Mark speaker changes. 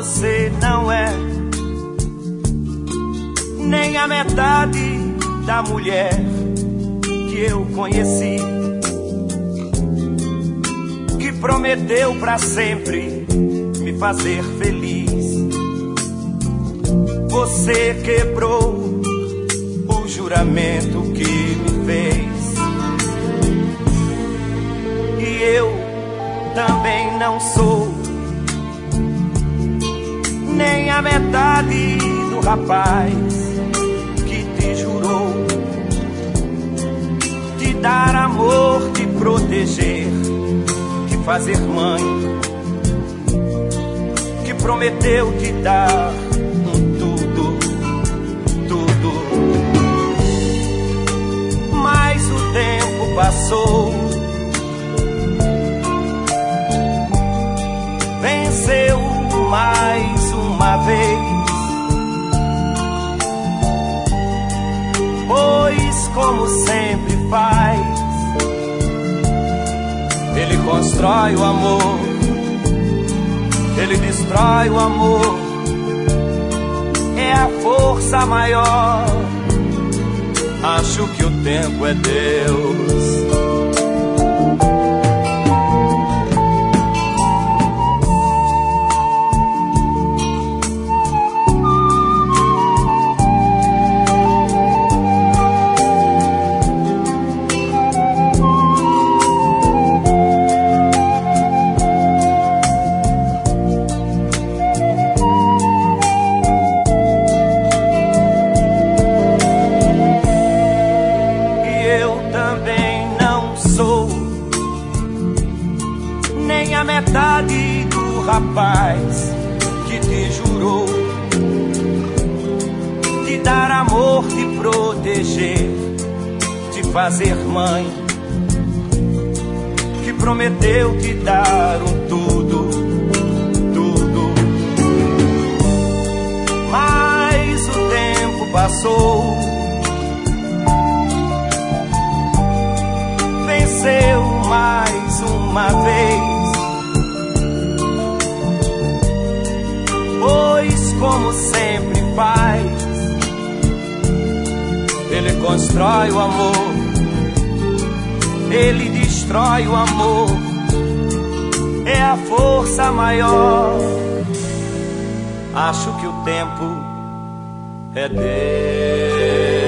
Speaker 1: você não é nem a metade da mulher que eu conheci, que prometeu pra sempre me fazer feliz. Você quebrou o juramento que me fez, e eu também não sou nem a metade do rapaz que te jurou te dar amor, te proteger, te fazer mãe, que prometeu te dar tudo, tudo. Mas o tempo passou, venceu mais uma vez, pois como sempre faz, ele constrói o amor, ele destrói o amor, é a força maior. Acho que o tempo é Deus. Nem a metade do rapaz que te jurou te dar amor, te proteger, te fazer mãe, que prometeu te dar tudo, tudo. Mas o tempo passou, venceu mais uma vez, pois como sempre faz, ele constrói o amor, ele destrói o amor, é a força maior. Acho que o tempo é Deus.